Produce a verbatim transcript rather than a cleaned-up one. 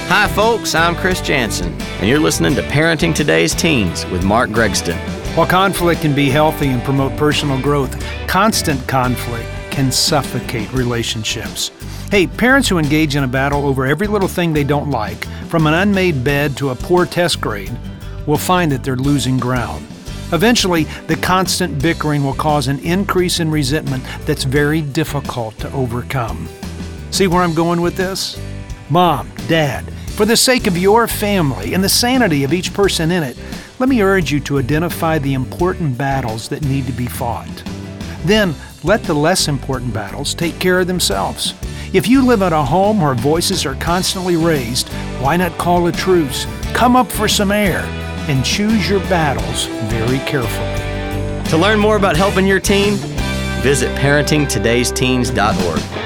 Hi, folks. I'm Chris Jansen, and you're listening to Parenting Today's Teens with Mark Gregston. While conflict can be healthy and promote personal growth, constant conflict can suffocate relationships. Hey, parents who engage in a battle over every little thing they don't like, from an unmade bed to a poor test grade, will find that they're losing ground. Eventually, the constant bickering will cause an increase in resentment that's very difficult to overcome. See where I'm going with this? Mom, Dad, for the sake of your family and the sanity of each person in it, let me urge you to identify the important battles that need to be fought. Then, let the less important battles take care of themselves. If you live in a home where voices are constantly raised, why not call a truce, come up for some air, and choose your battles very carefully. To learn more about helping your teen, visit parenting todays teens dot org.